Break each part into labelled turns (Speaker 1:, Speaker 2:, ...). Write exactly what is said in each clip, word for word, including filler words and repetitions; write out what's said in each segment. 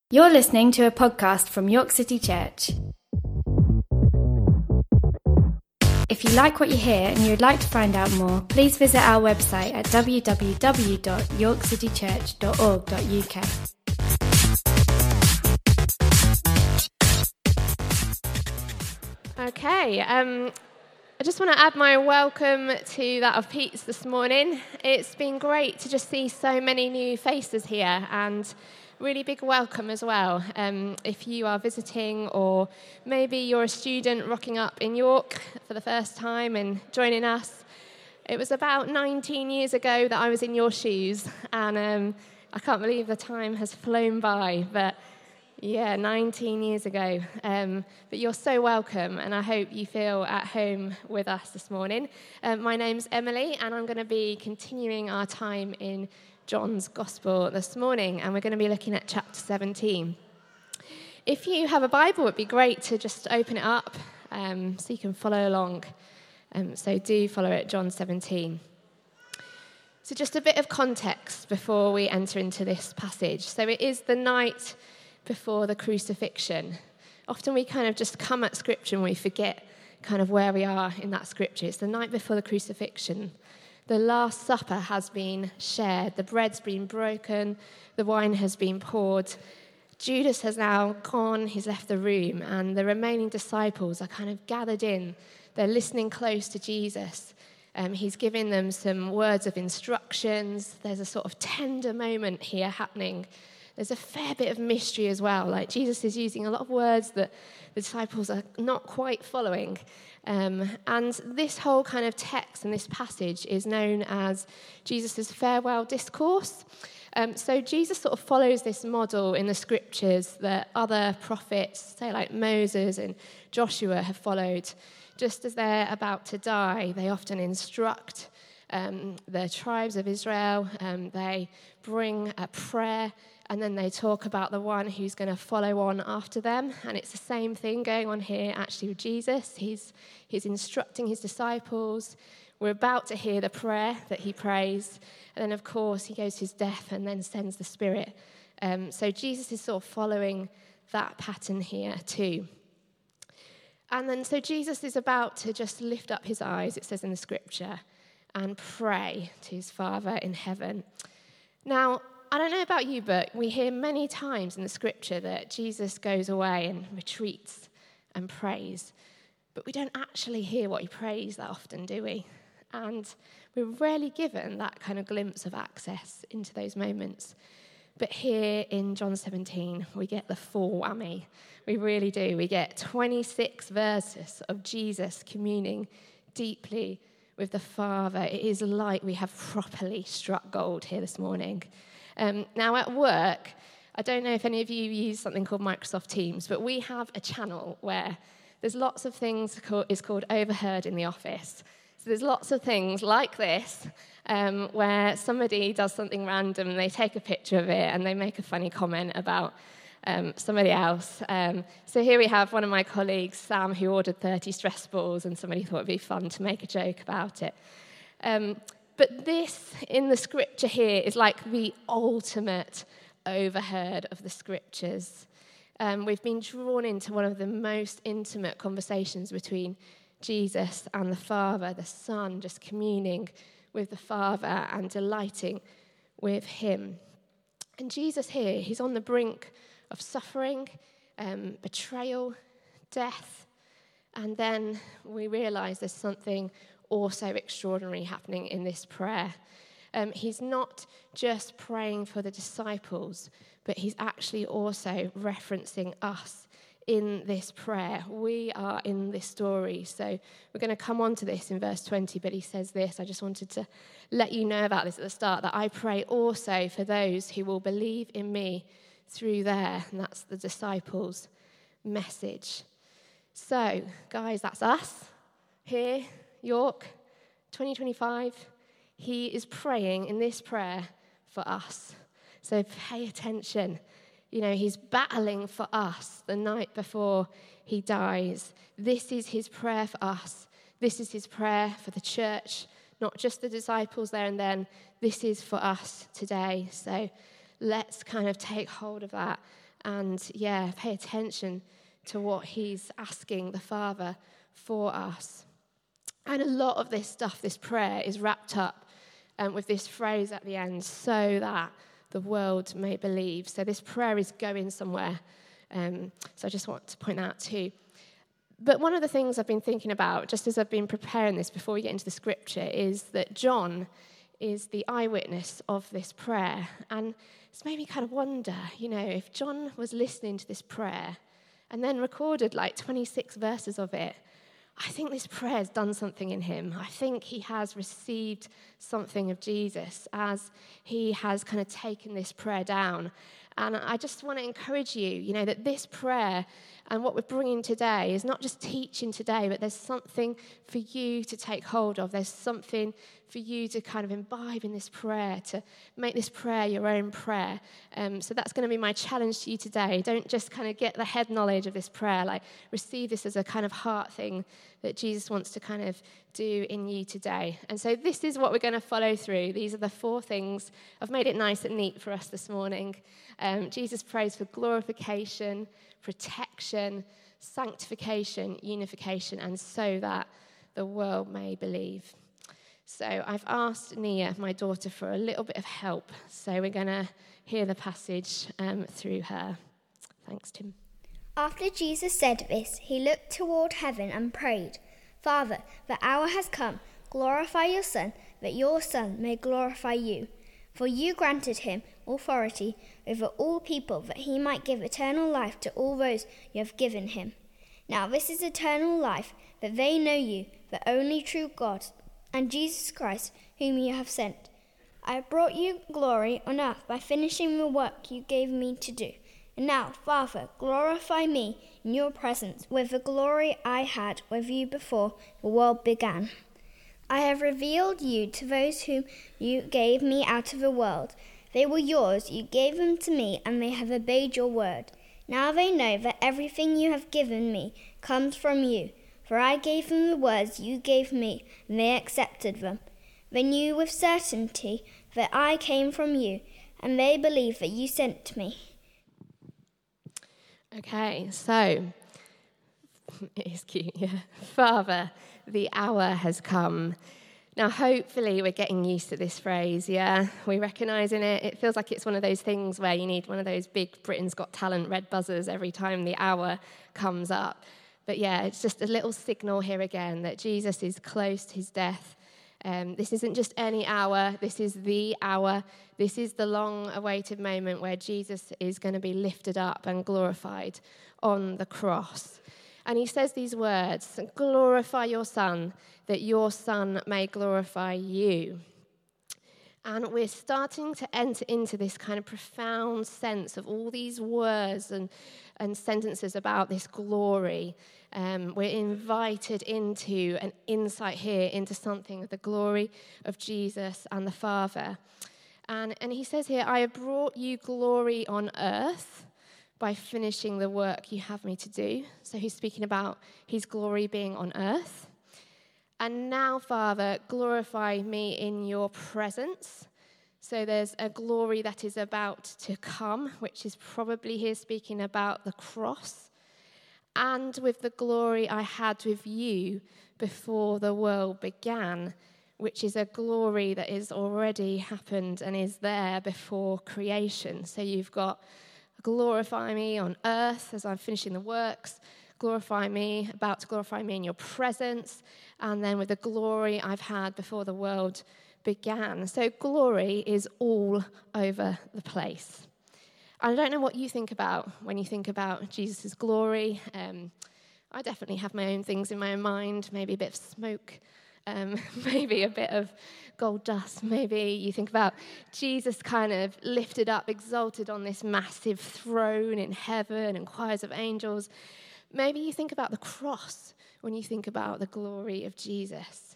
Speaker 1: You're listening to a podcast from York City Church. If you like what you hear and you'd like to find out more, please visit our website at w w w dot york city church dot org dot u k.
Speaker 2: Okay, um, I just want to add my welcome to that of Pete's this morning. It's been great to just see so many new faces here, and really big welcome as well. Um, if you are visiting, or maybe you're a student rocking up in York for the first time and joining us. It was about nineteen years ago that I was in your shoes, and um, I can't believe the time has flown by, but yeah, nineteen years ago. Um, but you're so welcome, and I hope you feel at home with us this morning. Um, my name's Emily, and I'm going to be continuing our time in John's Gospel this morning, and we're going to be looking at chapter seventeen. If you have a Bible, it'd be great to just open it up um, so you can follow along. Um, so do follow it, John seventeen. So just a bit of context before we enter into this passage. So it is the night before the crucifixion. Often we kind of just come at Scripture and we forget kind of where we are in that Scripture. It's the night before the crucifixion. The Last Supper has been shared. The bread's been broken. The wine has been poured. Judas has now gone. He's left the room. And the remaining disciples are kind of gathered in. They're listening close to Jesus. Um, he's giving them some words of instructions. There's a sort of tender moment here happening. There's a fair bit of mystery as well. Like Jesus is using a lot of words that the disciples are not quite following. Um, and this whole kind of text and this passage is known as Jesus' farewell discourse. Um, so Jesus sort of follows this model in the scriptures that other prophets, say like Moses and Joshua, have followed. Just as they're about to die, they often instruct um, the tribes of Israel. Um, they bring a prayer, and then they talk about the one who's going to follow on after them. And it's the same thing going on here actually with Jesus. He's, he's instructing his disciples. We're about to hear the prayer that he prays. And then, of course, he goes to his death and then sends the Spirit. Um, so Jesus is sort of following that pattern here too. And then so Jesus is about to just lift up his eyes, it says in the scripture, and pray to his Father in heaven. Now, I don't know about you, but we hear many times in the scripture that Jesus goes away and retreats and prays. But we don't actually hear what he prays that often, do we? And we're rarely given that kind of glimpse of access into those moments. But here in John seventeen, we get the full whammy. We really do. We get twenty-six verses of Jesus communing deeply with the Father. It is like we have properly struck gold here this morning. Um, now, at work, I don't know if any of you use something called Microsoft Teams, but we have a channel where there's lots of things called, it's called Overheard in the Office. So there's lots of things like this, um, where somebody does something random, they take a picture of it, and they make a funny comment about um, somebody else. Um, so here we have one of my colleagues, Sam, who ordered thirty stress balls, and somebody thought it'd be fun to make a joke about it. Um, But this, in the scripture here, is like the ultimate overheard of the scriptures. Um, we've been drawn into one of the most intimate conversations between Jesus and the Father, the Son, just communing with the Father and delighting with him. And Jesus here, he's on the brink of suffering, um, betrayal, death, and then we realize there's something also extraordinary happening in this prayer. Um, he's not just praying for the disciples, but he's actually also referencing us in this prayer. We are in this story. So we're going to come on to this in verse twenty, but he says this. I just wanted to let you know about this at the start, that I pray also for those who will believe in me through there. And that's the disciples' message. So, guys, that's us here. York, twenty twenty-five, he is praying in this prayer for us. So pay attention. You know, he's battling for us the night before he dies. This is his prayer for us. This is his prayer for the church, not just the disciples there and then. This is for us today. So let's kind of take hold of that and, yeah, pay attention to what he's asking the Father for us. And a lot of this stuff, this prayer, is wrapped up um, with this phrase at the end, so that the world may believe. So this prayer is going somewhere. Um, so I just want to point that out too. But one of the things I've been thinking about, just as I've been preparing this before we get into the scripture, is that John is the eyewitness of this prayer. And it's made me kind of wonder, you know, if John was listening to this prayer and then recorded like twenty-six verses of it, I think this prayer has done something in him. I think he has received something of Jesus as he has kind of taken this prayer down. And I just want to encourage you, you know, that this prayer and what we're bringing today is not just teaching today, but there's something for you to take hold of. There's something for you to kind of imbibe in this prayer, to make this prayer your own prayer. Um, so that's going to be my challenge to you today. Don't just kind of get the head knowledge of this prayer, like receive this as a kind of heart thing that Jesus wants to kind of do in you today. And so this is what we're going to follow through. These are the four things. I've made it nice and neat for us this morning. Um, Jesus prays for glorification, protection, sanctification, unification, and so that the world may believe. So I've asked Nia, my daughter, for a little bit of help. So we're going to hear the passage um, through her. Thanks, Tim.
Speaker 3: After Jesus said this, he looked toward heaven and prayed, "Father, the hour has come. Glorify your Son, that your Son may glorify you. For you granted him authority over all people, that he might give eternal life to all those you have given him. Now this is eternal life, that they know you, the only true God, and Jesus Christ, whom you have sent. I have brought you glory on earth by finishing the work you gave me to do. And now, Father, glorify me in your presence with the glory I had with you before the world began. I have revealed you to those whom you gave me out of the world. They were yours, you gave them to me, and they have obeyed your word. Now they know that everything you have given me comes from you. For I gave them the words you gave me, and they accepted them. They knew with certainty that I came from you, and they believe that you sent me."
Speaker 2: Okay, so, it is cute, yeah. Father, the hour has come. Now, hopefully we're getting used to this phrase, yeah? We're recognising it. It feels like it's one of those things where you need one of those big Britain's Got Talent red buzzers every time the hour comes up. But yeah, it's just a little signal here again that Jesus is close to his death. Um, this isn't just any hour. This is the hour. This is the long-awaited moment where Jesus is going to be lifted up and glorified on the cross. And he says these words, "Glorify your Son, that your Son may glorify you." And we're starting to enter into this kind of profound sense of all these words and, and sentences about this glory. Um, we're invited into an insight here into something of the glory of Jesus and the Father. And, and he says here, "I have brought you glory on earth by finishing the work you have me to do." So he's speaking about his glory being on earth. "And now, Father, glorify me in your presence." So there's a glory that is about to come, which is probably here speaking about the cross. "And with the glory I had with you before the world began," which is a glory that is already happened and is there before creation. So you've got glorify me on earth as I'm finishing the works, glorify me, about to glorify me in your presence, and then with the glory I've had before the world began. So glory is all over the place. I don't know what you think about when you think about Jesus' glory. Um, I definitely have my own things in my own mind, maybe a bit of smoke, um, maybe a bit of gold dust. Maybe you think about Jesus kind of lifted up, exalted on this massive throne in heaven and choirs of angels. Maybe you think about the cross when you think about the glory of Jesus.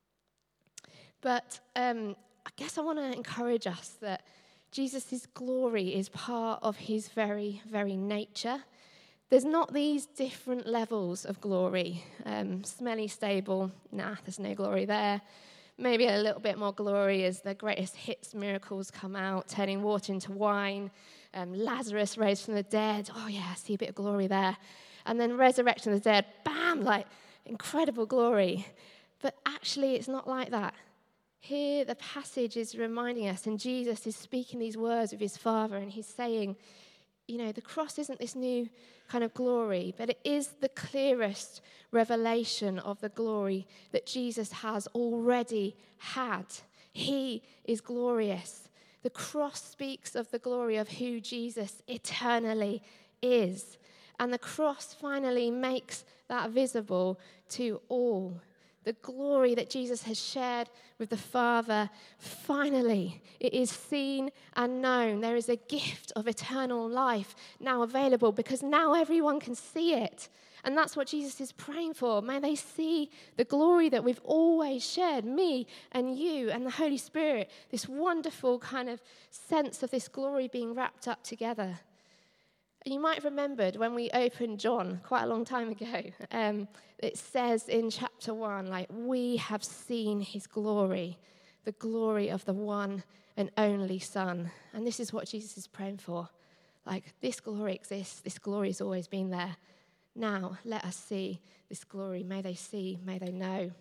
Speaker 2: But um, I guess I want to encourage us that Jesus' glory is part of his very, very nature. There's not these different levels of glory. Um, smelly, stable, nah, there's no glory there. Maybe a little bit more glory as the greatest hits miracles come out, turning water into wine. Um, Lazarus raised from the dead. Oh, yeah, I see a bit of glory there. And then resurrection of the dead. Bam, like incredible glory. But actually, it's not like that. Here, the passage is reminding us, and Jesus is speaking these words of his Father, and he's saying, you know, the cross isn't this new kind of glory, but it is the clearest revelation of the glory that Jesus has already had. He is glorious. The cross speaks of the glory of who Jesus eternally is. And the cross finally makes that visible to all. The glory that Jesus has shared with the Father, finally, it is seen and known. There is a gift of eternal life now available because now everyone can see it. And that's what Jesus is praying for. May they see the glory that we've always shared, me and you and the Holy Spirit, this wonderful kind of sense of this glory being wrapped up together. You might have remembered when we opened John quite a long time ago, um, it says in chapter one, like, we have seen his glory, the glory of the one and only Son. And this is what Jesus is praying for. Like, this glory exists. This glory has always been there. Now, let us see this glory. May they see, may they know.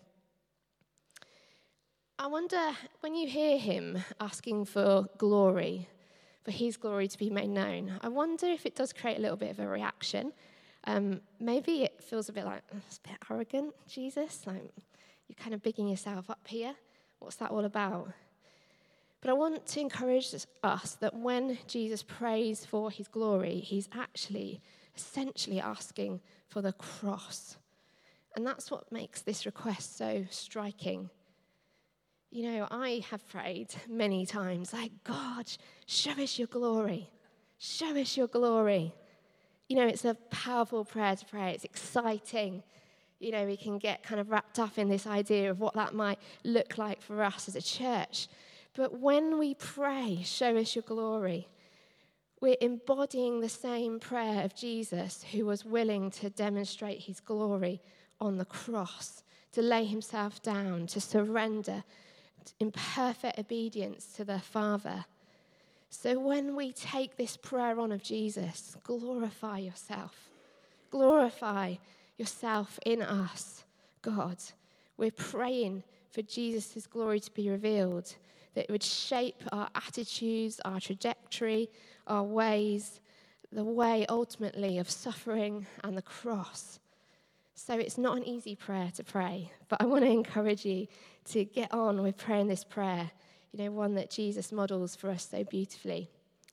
Speaker 2: I wonder, when you hear him asking for glory, for his glory to be made known, I wonder if it does create a little bit of a reaction. Um, maybe it feels a bit like, it's a bit arrogant, Jesus. Like, you're kind of bigging yourself up here. What's that all about? But I want to encourage us that when Jesus prays for his glory, he's actually essentially asking for the cross. And that's what makes this request so striking. You know, I have prayed many times, like, God, show us your glory. Show us your glory. You know, it's a powerful prayer to pray. It's exciting. You know, we can get kind of wrapped up in this idea of what that might look like for us as a church. But when we pray, show us your glory, we're embodying the same prayer of Jesus, who was willing to demonstrate his glory on the cross, to lay himself down, to surrender in perfect obedience to the Father. So when we take this prayer on of Jesus, glorify yourself. Glorify yourself in us, God. We're praying for Jesus' glory to be revealed, that it would shape our attitudes, our trajectory, our ways, the way ultimately of suffering and the cross. So it's not an easy prayer to pray, but I want to encourage you to get on with praying this prayer, you know, one that Jesus models for us so beautifully.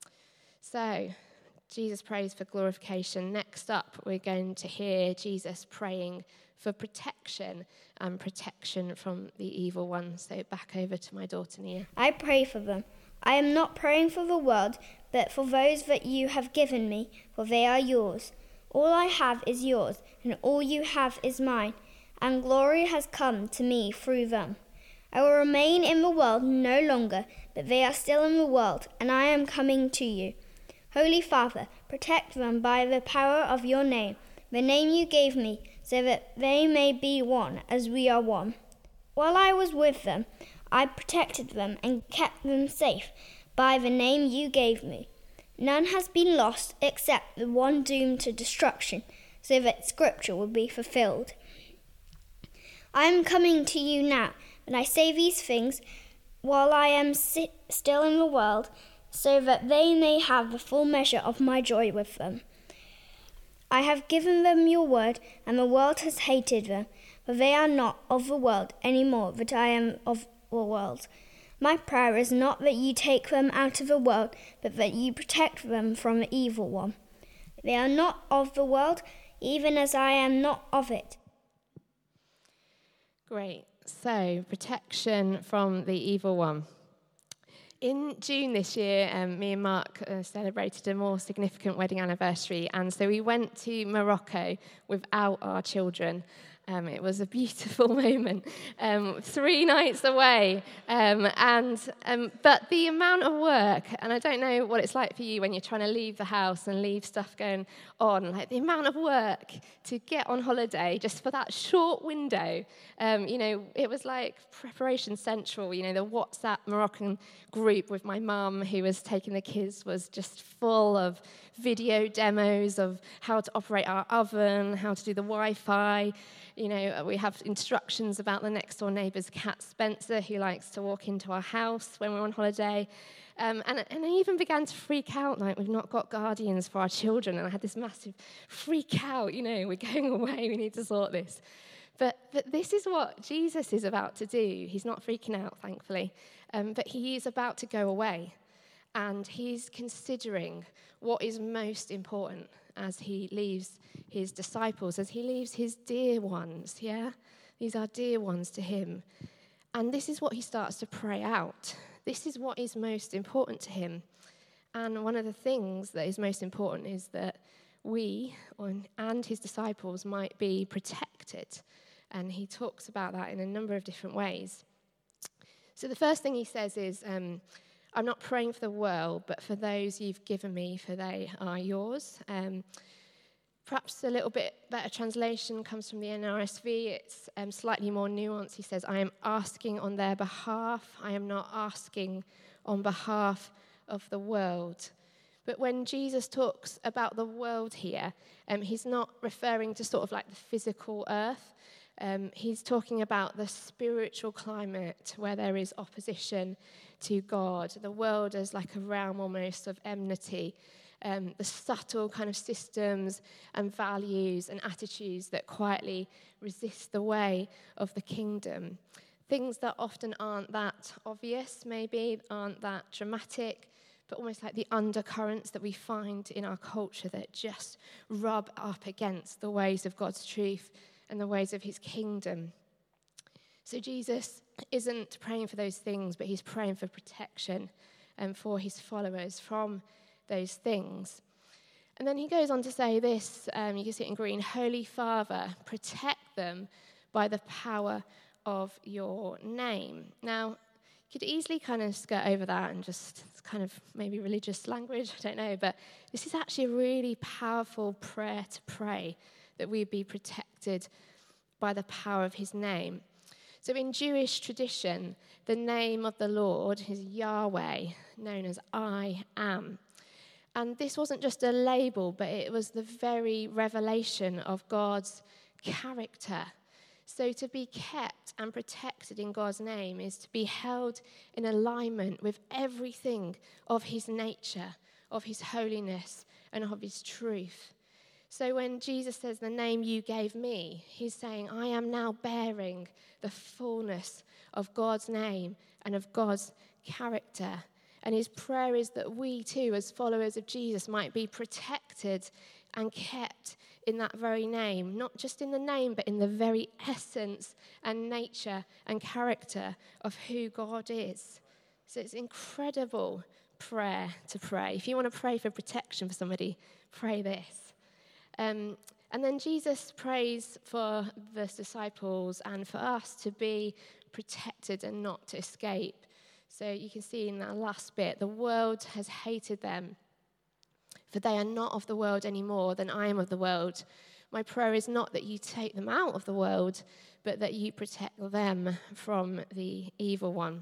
Speaker 2: So Jesus prays for glorification. Next up, we're going to hear Jesus praying for protection and protection from the evil one. So back over to my daughter Nia.
Speaker 3: I pray for them. I am not praying for the world, but for those that you have given me, for they are yours. All I have is yours, and all you have is mine, and glory has come to me through them. I will remain in the world no longer, but they are still in the world, and I am coming to you. Holy Father, protect them by the power of your name, the name you gave me, so that they may be one as we are one. While I was with them, I protected them and kept them safe by the name you gave me. None has been lost except the one doomed to destruction, so that Scripture will be fulfilled. I am coming to you now, and I say these things while I am si- still in the world, so that they may have the full measure of my joy with them. I have given them your word, and the world has hated them, for they are not of the world any more than I am of the world. My prayer is not that you take them out of the world, but that you protect them from the evil one. They are not of the world, even as I am not of it.
Speaker 2: Great. So, protection from the evil one. In June this year, um, me and Mark uh, celebrated a more significant wedding anniversary, and so we went to Morocco without our children. Um, it was a beautiful moment, um, three nights away, um, and um, but the amount of work, and I don't know what it's like for you when you're trying to leave the house and leave stuff going on, like the amount of work to get on holiday just for that short window. Um, you know, it was like preparation central. You know, the WhatsApp Moroccan group with my mum who was taking the kids was just full of video demos of how to operate our oven, how to do the Wi-Fi. You know, we have instructions about the next door neighbour's cat, Spencer, who likes to walk into our house when we're on holiday. Um, and, and I even began to freak out, like, we've not got guardians for our children. And I had this massive freak out, you know, we're going away, we need to sort this. But, but this is what Jesus is about to do. He's not freaking out, thankfully. Um, but he is about to go away. And he's considering what is most important as he leaves his disciples, as he leaves his dear ones, yeah? These are dear ones to him. And this is what he starts to pray out. This is what is most important to him. And one of the things that is most important is that we and his disciples might be protected. And he talks about that in a number of different ways. So the first thing he says is, um, I'm not praying for the world, but for those you've given me, for they are yours. Um, perhaps a little bit better translation comes from the N R S V. It's um, slightly more nuanced. He says, I am asking on their behalf. I am not asking on behalf of the world. But when Jesus talks about the world here, um, he's not referring to sort of like the physical earth. Um, he's talking about the spiritual climate where there is opposition to God. The world is like a realm almost of enmity. Um, the subtle kind of systems and values and attitudes that quietly resist the way of the kingdom. Things that often aren't that obvious, maybe, aren't that dramatic, but almost like the undercurrents that we find in our culture that just rub up against the ways of God's truth and the ways of his kingdom. So Jesus isn't praying for those things, but he's praying for protection and for his followers from those things. And then he goes on to say this, um, you can see it in green, Holy Father, protect them by the power of your name. Now, you could easily kind of skirt over that and just kind of maybe religious language, I don't know, but this is actually a really powerful prayer to pray, that we be protected by the power of his name. So in Jewish tradition, the name of the Lord is Yahweh, known as I Am. And this wasn't just a label, but it was the very revelation of God's character. So to be kept and protected in God's name is to be held in alignment with everything of his nature, of his holiness, and of his truth. So when Jesus says, the name you gave me, he's saying, I am now bearing the fullness of God's name and of God's character. And his prayer is that we too, as followers of Jesus, might be protected and kept in that very name, not just in the name, but in the very essence and nature and character of who God is. So it's incredible prayer to pray. If you want to pray for protection for somebody, pray this. Um, and then Jesus prays for the disciples and for us to be protected and not to escape. So you can see in that last bit, the world has hated them, for they are not of the world any more than I am of the world. My prayer is not that you take them out of the world, but that you protect them from the evil one.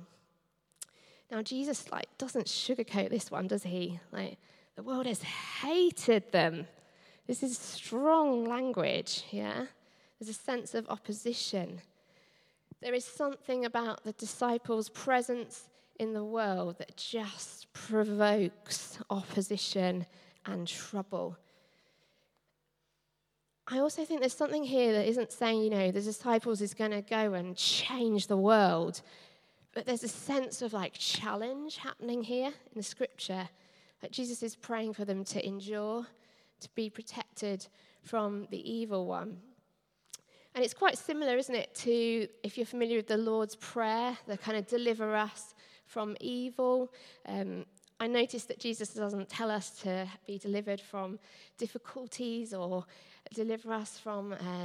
Speaker 2: Now, Jesus like doesn't sugarcoat this one, does he? Like, the world has hated them. This is strong language, yeah? There's a sense of opposition. There is something about the disciples' presence in the world that just provokes opposition and trouble. I also think there's something here that isn't saying, you know, the disciples is going to go and change the world, but there's a sense of like challenge happening here in the scripture. Like Jesus is praying for them to endure, to be protected from the evil one. And it's quite similar, isn't it, to, if you're familiar with the Lord's Prayer, the kind of deliver us from evil. Um, I noticed that Jesus doesn't tell us to be delivered from difficulties or deliver us from uh,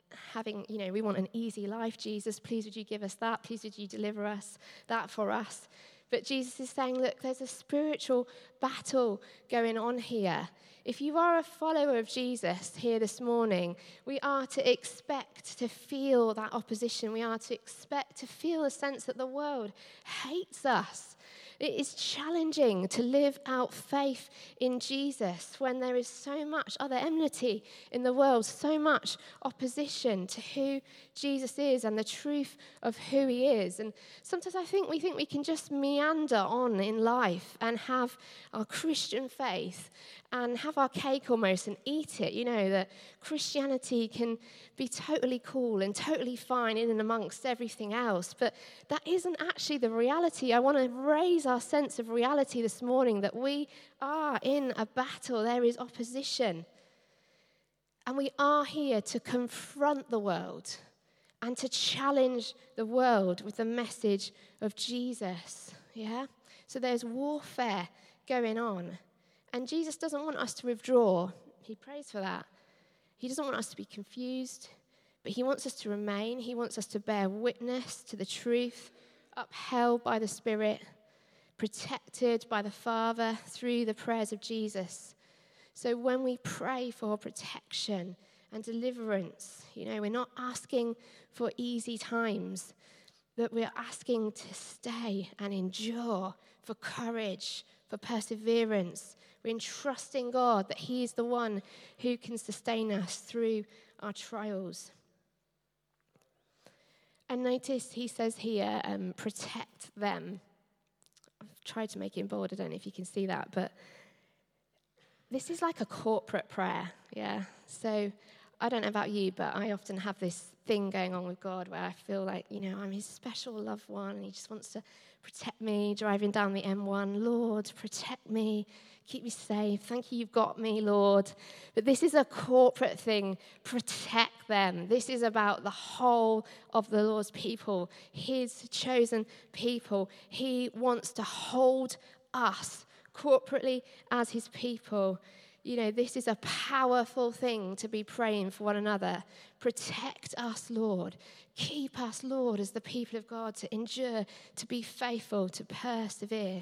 Speaker 2: having, you know, we want an easy life, Jesus. Please would you give us that? Please would you deliver us that for us? But Jesus is saying, look, there's a spiritual battle going on here. If you are a follower of Jesus here this morning, we are to expect to feel that opposition. We are to expect to feel a sense that the world hates us. It is challenging to live out faith in Jesus when there is so much other enmity in the world, so much opposition to who Jesus is and the truth of who he is. And sometimes I think we think we can just meander on in life and have our Christian faith and have our cake almost and eat it. You know, that Christianity can be totally cool and totally fine in and amongst everything else. But that isn't actually the reality. I want to raise our sense of reality this morning that we are in a battle. There is opposition. And we are here to confront the world and to challenge the world with the message of Jesus. Yeah? So there's warfare going on. And Jesus doesn't want us to withdraw. He prays for that. He doesn't want us to be confused, but he wants us to remain. He wants us to bear witness to the truth, upheld by the Spirit, protected by the Father through the prayers of Jesus. So when we pray for protection and deliverance, you know, we're not asking for easy times, but we're asking to stay and endure, for courage, for perseverance. We're entrusting God that he is the one who can sustain us through our trials. And notice he says here, um, protect them. I've tried to make it in bold. I don't know if you can see that, but this is like a corporate prayer, yeah? So I don't know about you, but I often have this thing going on with God where I feel like, you know, I'm his special loved one and he just wants to protect me driving down the M one. Lord, protect me, keep me safe. Thank you, you've got me, Lord. But this is a corporate thing. Protect them. This is about the whole of the Lord's people, his chosen people. He wants to hold us corporately as his people. You know, this is a powerful thing to be praying for one another. Protect us, Lord. Keep us, Lord, as the people of God, to endure, to be faithful, to persevere.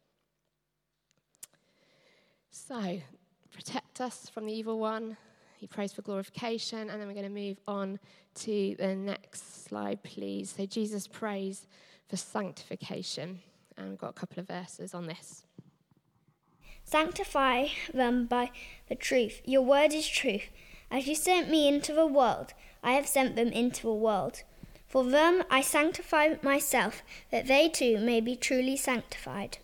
Speaker 2: So, protect us from the evil one. He prays for glorification. And then we're going to move on to the next slide, please. So Jesus prays for sanctification. And we've got a couple of verses on this.
Speaker 3: Sanctify them by the truth. Your word is truth. As you sent me into the world, I have sent them into the world. For them I sanctify myself, that they too may be truly sanctified.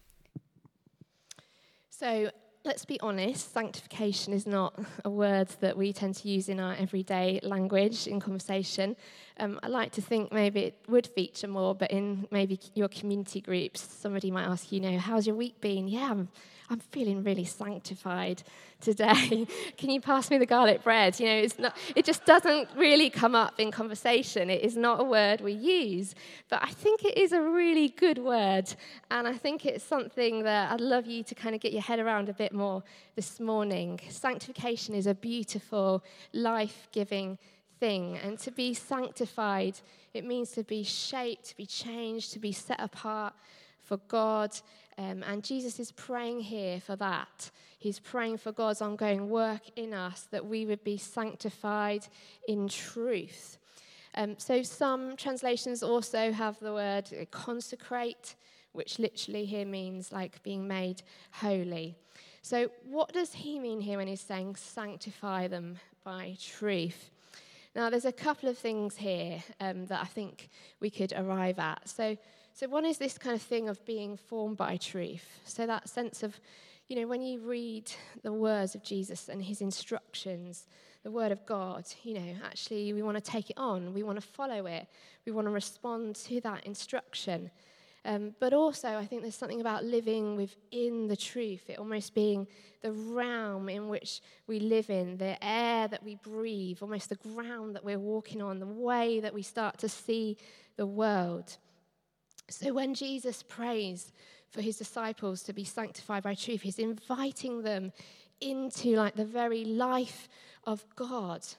Speaker 2: So let's be honest, sanctification is not a word that we tend to use in our everyday language in conversation. Um, I like to think maybe it would feature more, but in maybe your community groups, somebody might ask you, you know, how's your week been? Yeah, I'm, I'm feeling really sanctified today. Can you pass me the garlic bread? You know, it's not. It just doesn't really come up in conversation. It is not a word we use, but I think it is a really good word, and I think it's something that I'd love you to kind of get your head around a bit more this morning. Sanctification is a beautiful, life-giving thing, and to be sanctified, it means to be shaped, to be changed, to be set apart for God. Um, and Jesus is praying here for that. He's praying for God's ongoing work in us, that we would be sanctified in truth. Um, so some translations also have the word consecrate, which literally here means like being made holy. So what does he mean here when he's saying sanctify them by truth? Now, there's a couple of things here um, that I think we could arrive at. So, so one is this kind of thing of being formed by truth. So that sense of, you know, when you read the words of Jesus and his instructions, the word of God, you know, actually we want to take it on. We want to follow it. We want to respond to that instruction. Um, but also, I think there's something about living within the truth, it almost being the realm in which we live in, the air that we breathe, almost the ground that we're walking on, the way that we start to see the world. So when Jesus prays for his disciples to be sanctified by truth, he's inviting them into like the very life of God.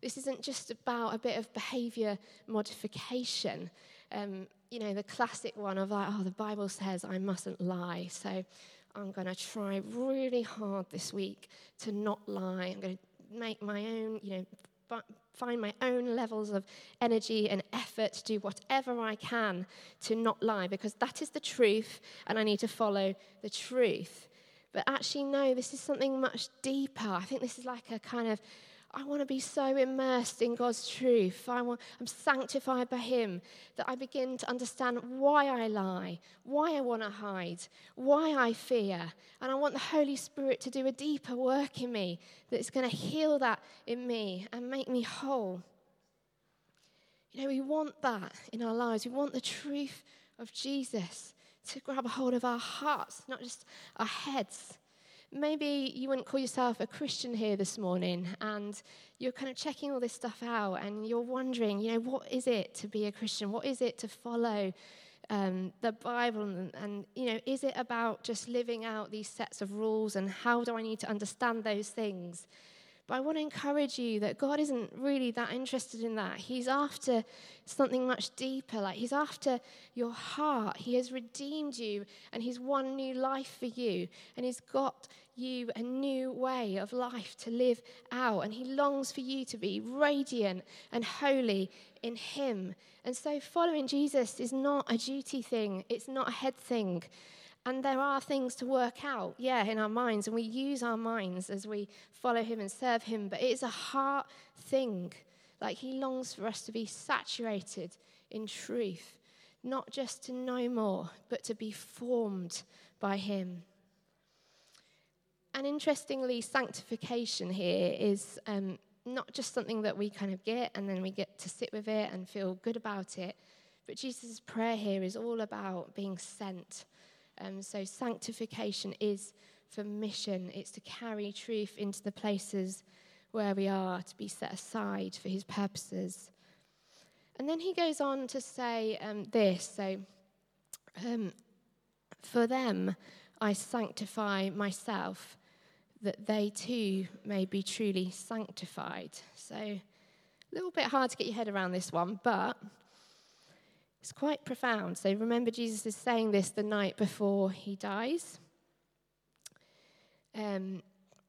Speaker 2: This isn't just about a bit of behaviour modification. Um, you know, the classic one of like, oh, the Bible says I mustn't lie, so I'm going to try really hard this week to not lie. I'm going to make my own, you know, f- find my own levels of energy and effort to do whatever I can to not lie, because that is the truth, and I need to follow the truth. But actually, no, this is something much deeper. I think this is like a kind of, I want to be so immersed in God's truth. I want, I'm sanctified by Him, that I begin to understand why I lie, why I want to hide, why I fear. And I want the Holy Spirit to do a deeper work in me that's going to heal that in me and make me whole. You know, we want that in our lives. We want the truth of Jesus to grab a hold of our hearts, not just our heads. Maybe you wouldn't call yourself a Christian here this morning, and you're kind of checking all this stuff out, and you're wondering, you know, what is it to be a Christian? What is it to follow um, the Bible? And, and, you know, is it about just living out these sets of rules, and how do I need to understand those things? But I want to encourage you that God isn't really that interested in that. He's after something much deeper. Like, He's after your heart. He has redeemed you, and He's won new life for you. And He's got you a new way of life to live out. And He longs for you to be radiant and holy in Him. And so following Jesus is not a duty thing. It's not a head thing. And there are things to work out, yeah, in our minds, and we use our minds as we follow Him and serve Him, but it is a heart thing. Like, He longs for us to be saturated in truth, not just to know more, but to be formed by Him. And interestingly, sanctification here is um, not just something that we kind of get and then we get to sit with it and feel good about it, but Jesus' prayer here is all about being sent. Um, so sanctification is for mission. It's to carry truth into the places where we are, to be set aside for His purposes. And then he goes on to say um, this, so um, for them I sanctify myself, that they too may be truly sanctified. So a little bit hard to get your head around this one, but it's quite profound. So remember, Jesus is saying this the night before He dies. Um,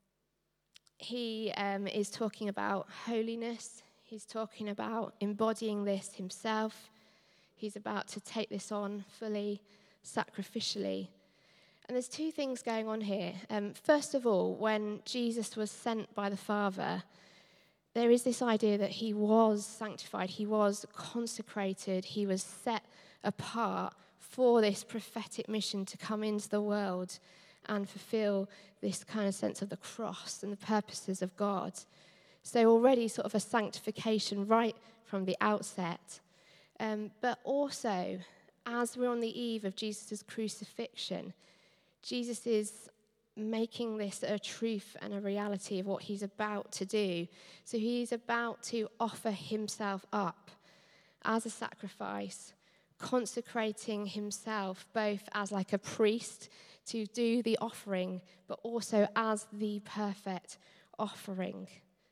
Speaker 2: he um, is talking about holiness. He's talking about embodying this Himself. He's about to take this on fully, sacrificially. And there's two things going on here. Um, first of all, when Jesus was sent by the Father, there is this idea that He was sanctified, He was consecrated, He was set apart for this prophetic mission to come into the world and fulfill this kind of sense of the cross and the purposes of God. So already sort of a sanctification right from the outset. Um, but also, as we're on the eve of Jesus' crucifixion, Jesus is making this a truth and a reality of what He's about to do. So He's about to offer Himself up as a sacrifice, consecrating Himself both as like a priest to do the offering, but also as the perfect offering.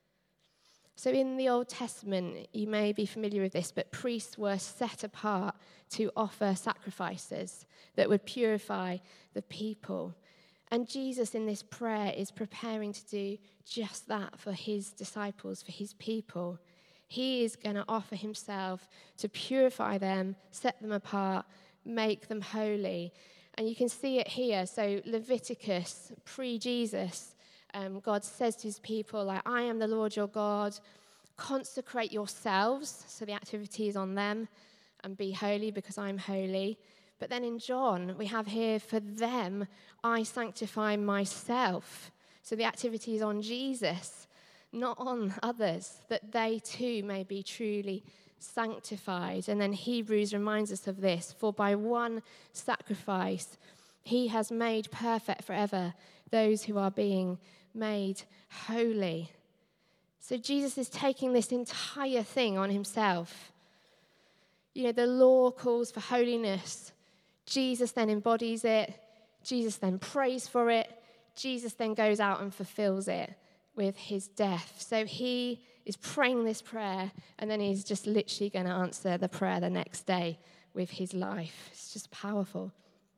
Speaker 2: So in the Old Testament, you may be familiar with this, but priests were set apart to offer sacrifices that would purify the people. And Jesus in this prayer is preparing to do just that for His disciples, for His people. He is going to offer Himself to purify them, set them apart, make them holy. And you can see it here. So Leviticus, pre-Jesus, um, God says to His people, like, I am the Lord your God. Consecrate yourselves, so the activity is on them, and be holy because I'm holy. But then in John, we have here, for them, I sanctify myself. So the activity is on Jesus, not on others, that they too may be truly sanctified. And then Hebrews reminds us of this, for by one sacrifice, He has made perfect forever those who are being made holy. So Jesus is taking this entire thing on Himself. You know, the law calls for holiness. Jesus then embodies it. Jesus then prays for it. Jesus then goes out and fulfills it. with his death. So he is praying this prayer, and then he's just literally going to answer the prayer the next day with his life. It's just powerful.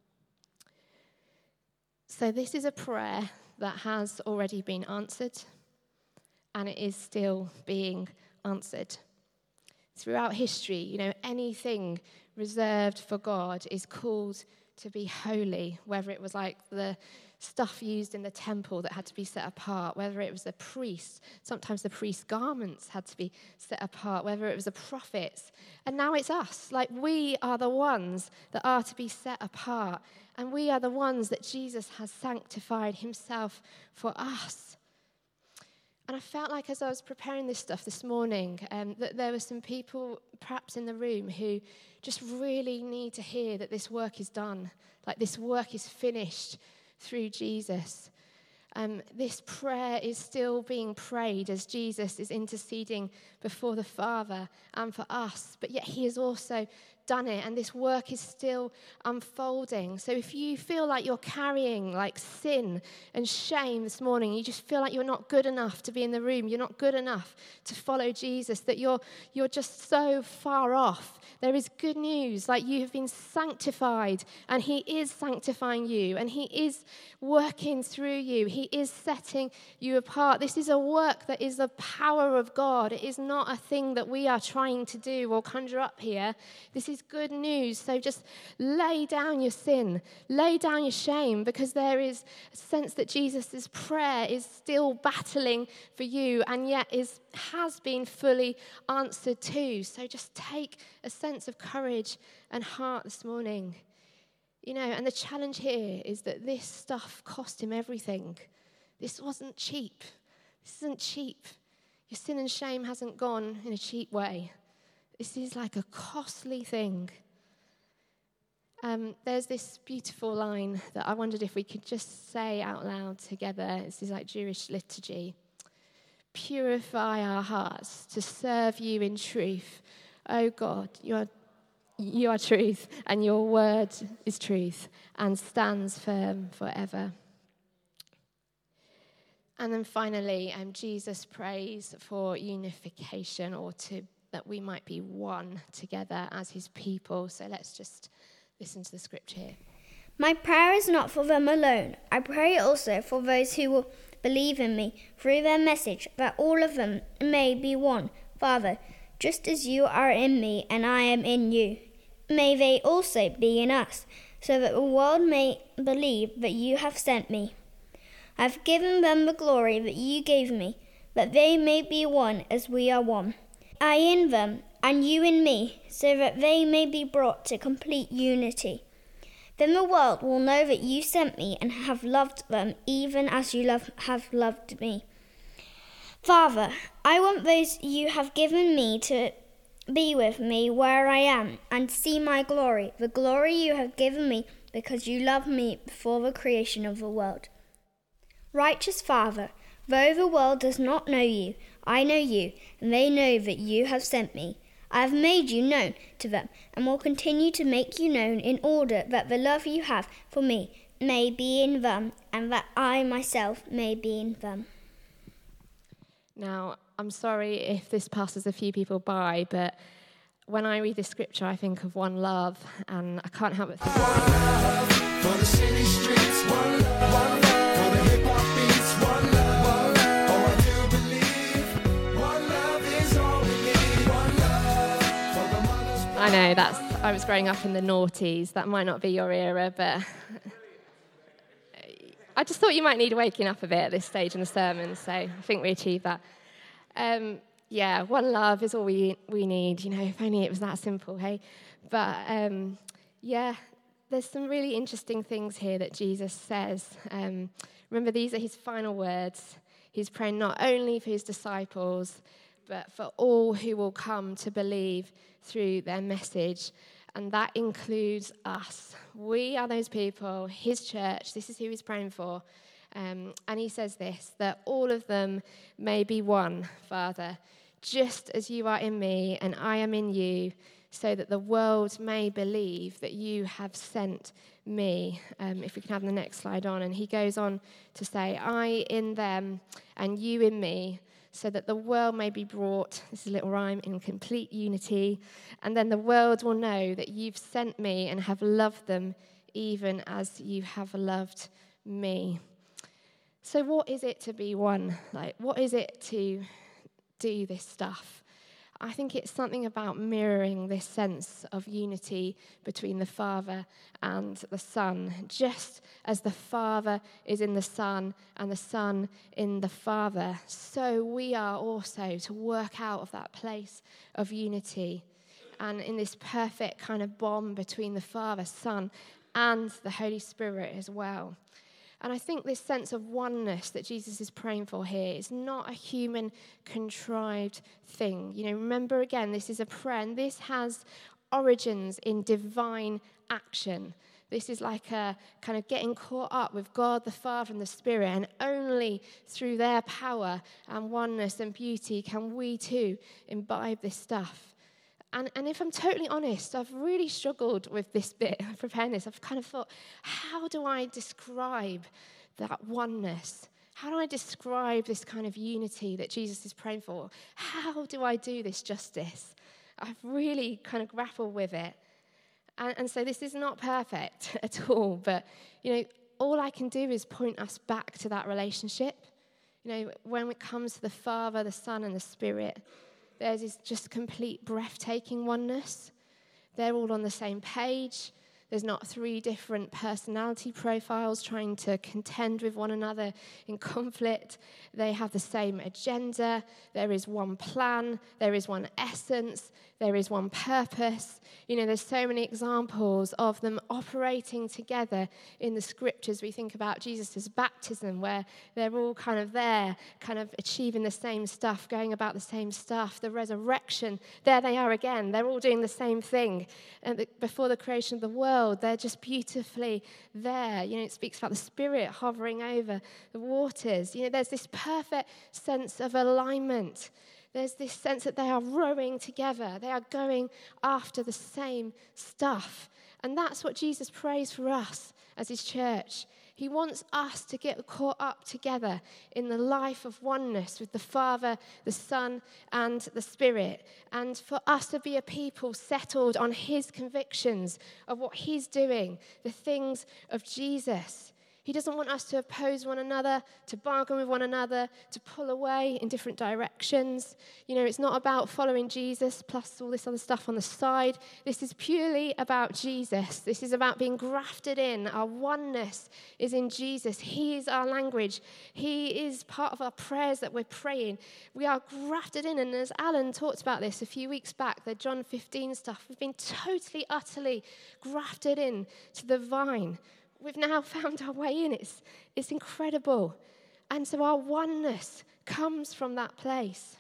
Speaker 2: So this is a prayer that has already been answered, and it is still being answered. Throughout history, you know, anything reserved for God is called to be holy, whether it was like the stuff used in the temple that had to be set apart, whether it was the priests, sometimes the priest's garments had to be set apart, whether it was the prophets. And now it's us. Like, we are the ones that are to be set apart, and we are the ones that Jesus has sanctified himself for us. And I felt like as I was preparing this stuff this morning, um, that there were some people perhaps in the room who just really need to hear that this work is done, like this work is finished through Jesus. Um, this prayer is still being prayed as Jesus is interceding before the Father and for us, but yet he has also done it, and this work is still unfolding. So if you feel like you're carrying like sin and shame this morning, you just feel like you're not good enough to be in the room, you're not good enough to follow Jesus, that you're you're just so far off, there is good news. Like, you have been sanctified, and he is sanctifying you, and he is working through you. He is setting you apart. This is a work that is the power of God. It is not a thing that we are trying to do or conjure up here. This is good news. So just lay down your sin, lay down your shame, because there is a sense that Jesus' prayer is still battling for you, and yet is has been fully answered too. So just take a sense of courage and heart this morning. You know, and the challenge here is that this stuff cost him everything. This wasn't cheap. This isn't cheap. Your sin and shame hasn't gone in a cheap way. This is like a costly thing. Um, there's this beautiful line that I wondered if we could just say out loud together. This is like Jewish liturgy. Purify our hearts to serve you in truth. Oh God, you are, you are truth, and your word is truth and stands firm forever. And then finally, um, Jesus prays for unification, or to that we might be one together as his people. So let's just listen to the scripture here.
Speaker 3: My prayer is not for them alone. I pray also for those who will believe in me through their message, that all of them may be one. Father, just as you are in me and I am in you, may they also be in us, so that the world may believe that you have sent me. I have given them the glory that you gave me, that they may be one as we are one. I in them, and you in me, so that they may be brought to complete unity. Then the world will know that you sent me and have loved them even as you love, have loved me. Father, I want those you have given me to be with me where I am and see my glory, the glory you have given me because you loved me before the creation of the world. Righteous Father, though the world does not know you, I know you, and they know that you have sent me. I have made you known to them, and will continue to make you known, in order that the love you have for me may be in them, and that I myself may be in them.
Speaker 2: Now, I'm sorry if this passes a few people by, but when I read this scripture, I think of One Love, and I can't help but think. One love for the city streets, one love, one love for the hip-hop beats, one love, one love. Oh, I do believe one love is all we need, one love for the mothers. I know, that's, I was growing up in the noughties. That might not be your era, but I just thought you might need waking up a bit at this stage in the sermon, so I think we achieved that. Um, yeah, one love is all we we need, you know, if only it was that simple, hey? But, um, yeah, there's some really interesting things here that Jesus says. Um, remember, these are his final words. He's praying not only for his disciples, but for all who will come to believe through their message. And that includes us. We are those people, his church. This is who he's praying for. Um, and he says this, that all of them may be one, Father, just as you are in me and I am in you, so that the world may believe that you have sent me. Um, if we can have the next slide on. And he goes on to say, I in them and you in me, so that the world may be brought, this is a little rhyme, in complete unity. And then the world will know that you've sent me and have loved them even as you have loved me. So what is it to be one? Like, what is it to do this stuff? I think it's something about mirroring this sense of unity between the Father and the Son. Just as the Father is in the Son and the Son in the Father, so we are also to work out of that place of unity and in this perfect kind of bond between the Father, Son, and the Holy Spirit as well. And I think this sense of oneness that Jesus is praying for here is not a human contrived thing. You know, remember again, this is a prayer, and this has origins in divine action. This is like a kind of getting caught up with God, the Father, and the Spirit, and only through their power and oneness and beauty can we too imbibe this stuff. And, and if I'm totally honest, I've really struggled with this bit, preparing this. I've kind of thought, how do I describe that oneness? How do I describe this kind of unity that Jesus is praying for? How do I do this justice? I've really kind of grappled with it. And, and so this is not perfect at all, but, you know, all I can do is point us back to that relationship. You know, when it comes to the Father, the Son, and the Spirit, there's this just complete breathtaking oneness. They're all on the same page. There's not three different personality profiles trying to contend with one another in conflict. They have the same agenda. There is one plan. There is one essence. There is one purpose. You know, there's so many examples of them operating together in the scriptures. We think about Jesus' baptism, where they're all kind of there, kind of achieving the same stuff, going about the same stuff. The resurrection, there they are again. They're all doing the same thing. And the, before the creation of the world, they're just beautifully there. You know, it speaks about the Spirit hovering over the waters. You know, there's this perfect sense of alignment. There's this sense that they are rowing together. They are going after the same stuff. And that's what Jesus prays for us as his church. He wants us to get caught up together in the life of oneness with the Father, the Son, and the Spirit. And for us to be a people settled on his convictions of what he's doing, the things of Jesus. He doesn't want us to oppose one another, to bargain with one another, to pull away in different directions. You know, it's not about following Jesus plus all this other stuff on the side. This is purely about Jesus. This is about being grafted in. Our oneness is in Jesus. He is our language. He is part of our prayers that we're praying. We are grafted in. And as Alan talked about this a few weeks back, the John fifteen stuff, we've been totally, utterly grafted in to the vine. We've now found our way in. It's, it's incredible. And so our oneness comes from that place.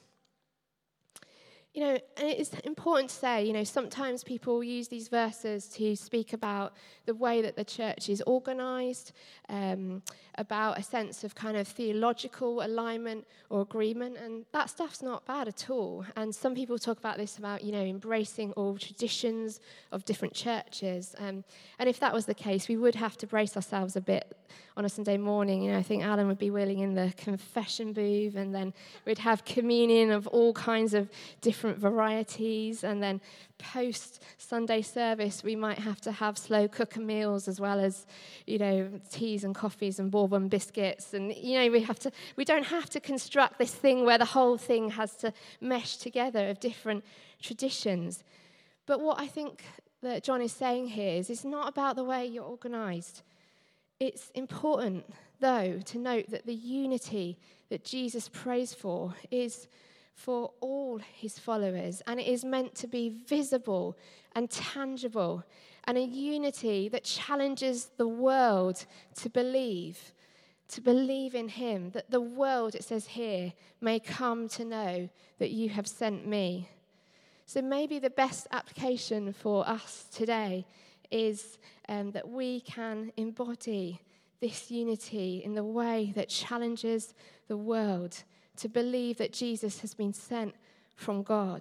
Speaker 2: You know, and it's important to say, you know, sometimes people use these verses to speak about the way that the church is organized, um, about a sense of kind of theological alignment or agreement, and that stuff's not bad at all. And some people talk about this about, you know, embracing all traditions of different churches. Um, and if that was the case, we would have to brace ourselves a bit on a Sunday morning. You know, I think Alan would be wheeling in the confession booth, and then we'd have communion of all kinds of different varieties, and then post Sunday service we might have to have slow cooker meals as well as, you know, teas and coffees and bourbon biscuits, and you know we have to we don't have to construct this thing where the whole thing has to mesh together of different traditions. But what I think that John is saying here is it's not about the way you're organized. It's important, though, to note that the unity that Jesus prays for is for all his followers, and it is meant to be visible and tangible, and a unity that challenges the world to believe, to believe in him, that the world, it says here, may come to know that you have sent me. So maybe the best application for us today is um, that we can embody this unity in the way that challenges the world to believe that Jesus has been sent from God.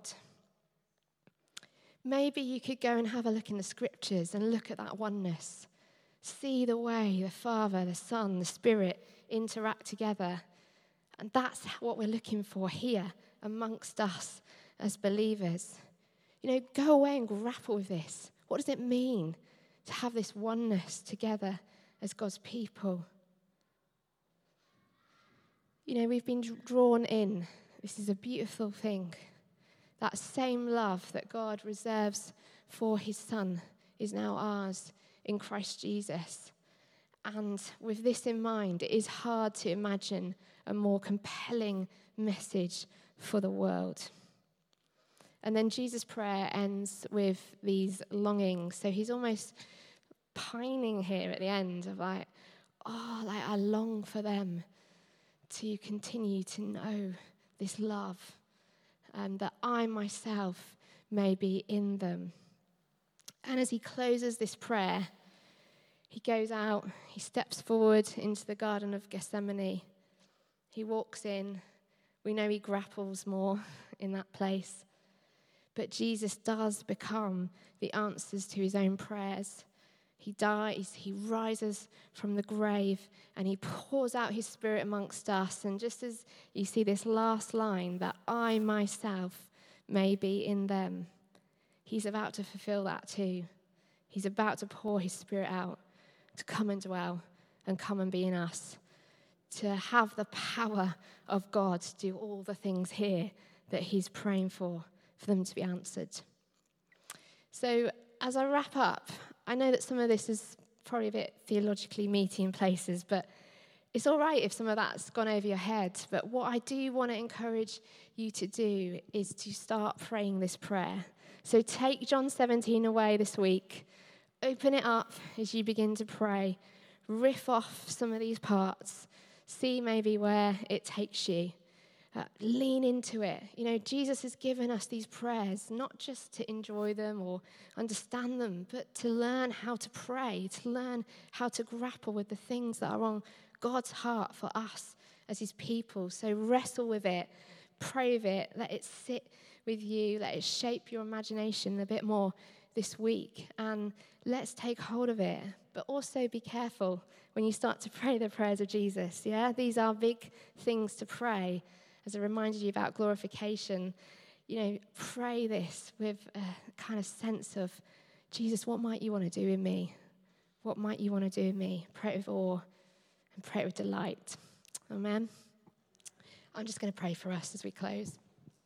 Speaker 2: Maybe you could go and have a look in the scriptures and look at that oneness. see the way the Father, the Son, the Spirit interact together. And that's what we're looking for here amongst us as believers. You know, go away and grapple with this. What does it mean to have this oneness together as God's people? You know, we've been drawn in. This is a beautiful thing. That same love that God reserves for his Son is now ours in Christ Jesus. And with this in mind, it is hard to imagine a more compelling message for the world. And then Jesus' prayer ends with these longings. So he's almost pining here at the end of like, oh, like I long for them to continue to know this love, and that I myself may be in them. And as he closes this prayer, he goes out, he steps forward into the Garden of Gethsemane. He walks in. We know he grapples more in that place. But Jesus does become the answers to his own prayers. He dies, he rises from the grave, and he pours out his Spirit amongst us. And just as you see this last line, that I myself may be in them, he's about to fulfill that too. He's about to pour his Spirit out to come and dwell and come and be in us, to have the power of God to do all the things here that he's praying for, for them to be answered. So as I wrap up, I know that some of this is probably a bit theologically meaty in places, but it's all right if some of that's gone over your head. But what I do want to encourage you to do is to start praying this prayer. So take John seventeen away this week. Open it up as you begin to pray. Riff off some of these parts. See maybe where it takes you. Uh, lean into it. You know, Jesus has given us these prayers, not just to enjoy them or understand them, but to learn how to pray, to learn how to grapple with the things that are on God's heart for us as his people. So wrestle with it, pray with it, let it sit with you, let it shape your imagination a bit more this week, and let's take hold of it. But also be careful when you start to pray the prayers of Jesus, yeah? These are big things to pray. As I reminded you about glorification, you know, pray this with a kind of sense of, Jesus, what might you want to do in me? What might you want to do in me? Pray it with awe and pray it with delight. Amen. I'm just going to pray for us as we close.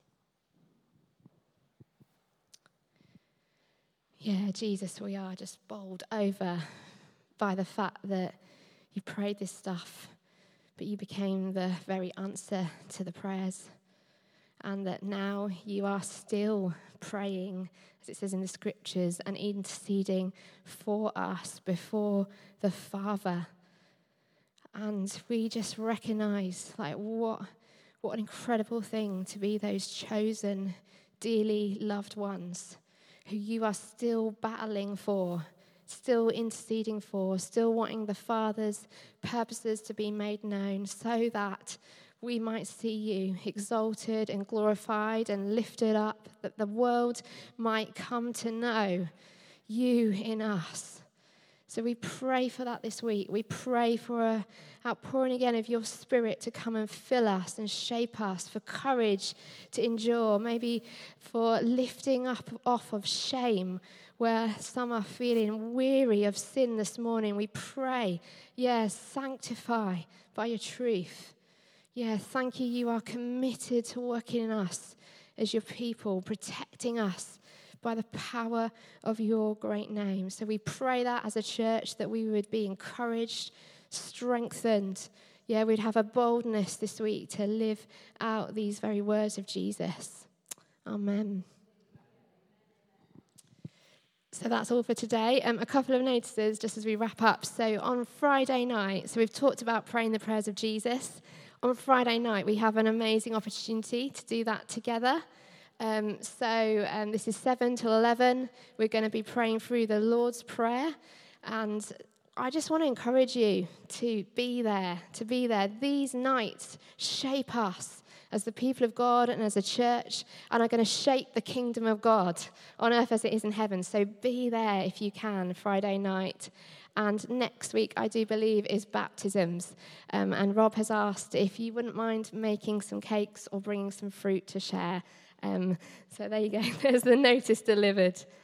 Speaker 2: Yeah, Jesus, we are just bowled over by the fact that you prayed this stuff, but you became the very answer to the prayers, and that now you are still praying, as it says in the scriptures, and interceding for us before the Father. And we just recognize, like, what, what an incredible thing to be those chosen, dearly loved ones who you are still battling for, still interceding for, still wanting the Father's purposes to be made known so that we might see you exalted and glorified and lifted up, that the world might come to know you in us. So we pray for that this week. We pray for an outpouring again of your Spirit to come and fill us and shape us, for courage to endure, maybe for lifting up off of shame where some are feeling weary of sin this morning. We pray, yes, sanctify by your truth. Yeah, thank you. You are committed to working in us as your people, protecting us by the power of your great name. So we pray that as a church, that we would be encouraged, strengthened. Yeah, we'd have a boldness this week to live out these very words of Jesus. Amen. So that's all for today. Um, a couple of notices just as we wrap up. So on Friday night, so we've talked about praying the prayers of Jesus. On Friday night, we have an amazing opportunity to do that together. Um, so um, this is seven till eleven. We're going to be praying through the Lord's Prayer. And I just want to encourage you to be there, to be there. These nights shape us as the people of God and as a church, and are going to shape the kingdom of God on earth as it is in heaven. So be there if you can, Friday night. And next week, I do believe, is baptisms. Um, and Rob has asked if you wouldn't mind making some cakes or bringing some fruit to share. Um, so there you go. There's the notice delivered.